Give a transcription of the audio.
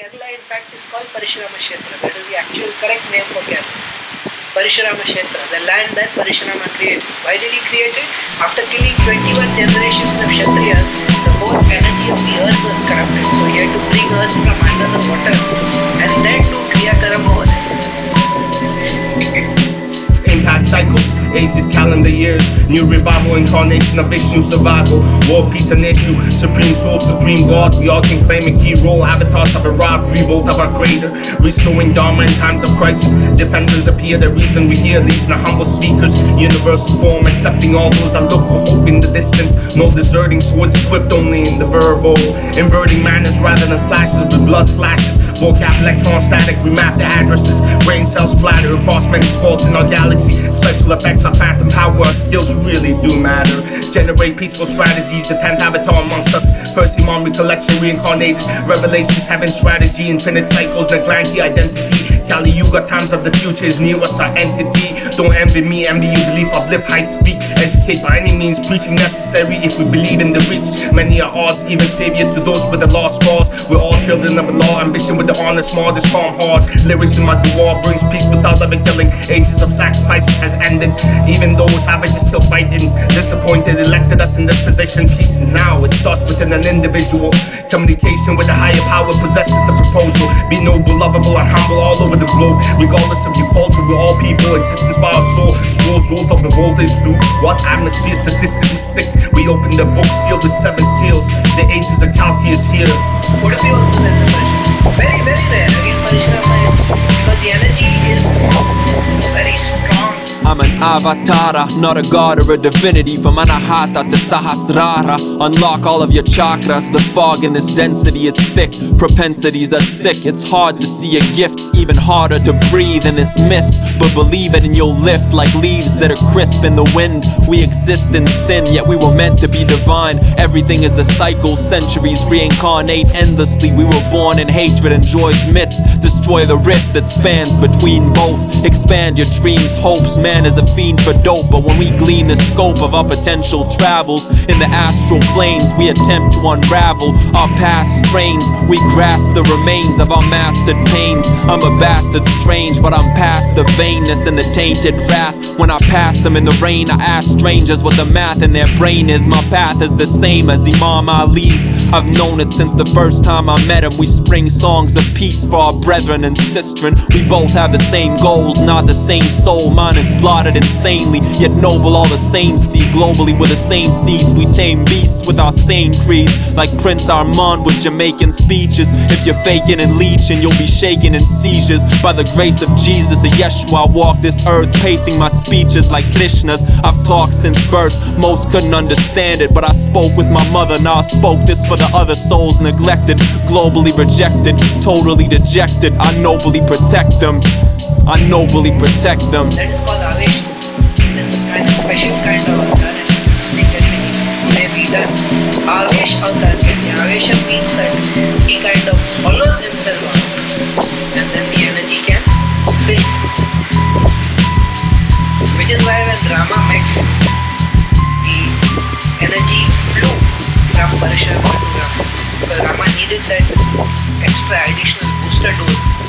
Kerala, in fact, is called Parashurama Kshetra. That is the actual correct name for Kerala. Parashurama Kshetra, the land that Parashurama created. Why did he create it? After killing 21 generations of Kshatriyas, the whole energy of the earth was corrupted. So he had to bring earth from under the water and then do Kriya Karam over there. Impact cycles, ages, calendar years, new revival, incarnation of Vishnu survival, war, peace and issue, supreme soul, supreme God, we all can claim a key role, avatars have arrived, revolt of our creator, restoring dharma in times of crisis, defenders appear, the reason we hear, legion of humble speakers, universal form, accepting all those that look for hope in the distance, no deserting, swords equipped only in the verbal, inverting manners rather than slashes with blood splashes, vocab, electron static, we map the addresses, brain cells splatter across many skulls in our galaxy. Special effects of phantom power, our skills really do matter. Generate peaceful strategies, the 10th avatar amongst us. First Imam recollection, reincarnated. Revelations, heaven strategy, infinite cycles, Naglanki identity. Kali Yuga, times of the future is near us, our entity. Don't envy me, envy you, believe, uplift, height, speak. Educate by any means, preaching necessary if we believe in the reach. Many are odds, even savior to those with the lost cause. We're all children of the law, ambition with the honest small, this calm hard. Lyrics in my dual brings peace without ever killing. Ages of sacrifices has ended, even though savages still fighting. Disappointed, elected us in this position. Peace is now, it starts within an individual. Communication with a higher power possesses the proposal. Be noble, lovable, and humble all over the globe. Regardless of your culture, we're all people. Existence by our soul. Scrolls rolled of the voltage through what atmosphere statistically stick. We open the book sealed with 7 seals. The ages of calculus here. Udupi also there in Parashurama. Very, very rare. Again, Parashurama is because the energy is very strong. I'm an avatara, not a god or a divinity. From Anahata to Sahasrara, unlock all of your chakras. The fog in this density is thick, propensities are sick. It's hard to see your gifts, even harder to breathe in this mist. But believe it and you'll lift like leaves that are crisp in the wind. We exist in sin, yet we were meant to be divine. Everything is a cycle, centuries reincarnate endlessly. We were born in hatred and joy's midst. Destroy the rift that spans between both. Expand your dreams, hopes. Man is a fiend for dope, but when we glean the scope of our potential travels in the astral planes, we attempt to unravel our past strains. We grasp the remains of our mastered pains. I'm a bastard strange, but I'm past the vainness and the tainted wrath. When I pass them in the rain, I ask strangers what the math in their brain is. My path is the same as Imam Ali's. I've known it since the first time I met him. We spring songs of peace for our brethren and sistren. We both have the same goals, not the same soul. Mine is blotted insanely, yet noble all the same. See globally with the same seeds. We tame beasts with our same creeds, like Prince Armand with Jamaican speeches. If you're faking and leeching, you'll be shaking in seizures. By the grace of Jesus and Yeshua, I walk this earth, pacing my speeches like Krishna's. I've talked since birth, most couldn't understand it, but I spoke with my mother. Now I spoke this for the other souls neglected, globally rejected, totally dejected. I nobly protect them. I nobly protect them. That is called Avesh. And a special kind of avatar, something that may be done. Avesh avatar. Avesha means that he kind of follows himself out, and then the energy can fill. Which is why when Rama met, the energy flew from Parashurama to Rama. Because Rama needed that extra additional booster dose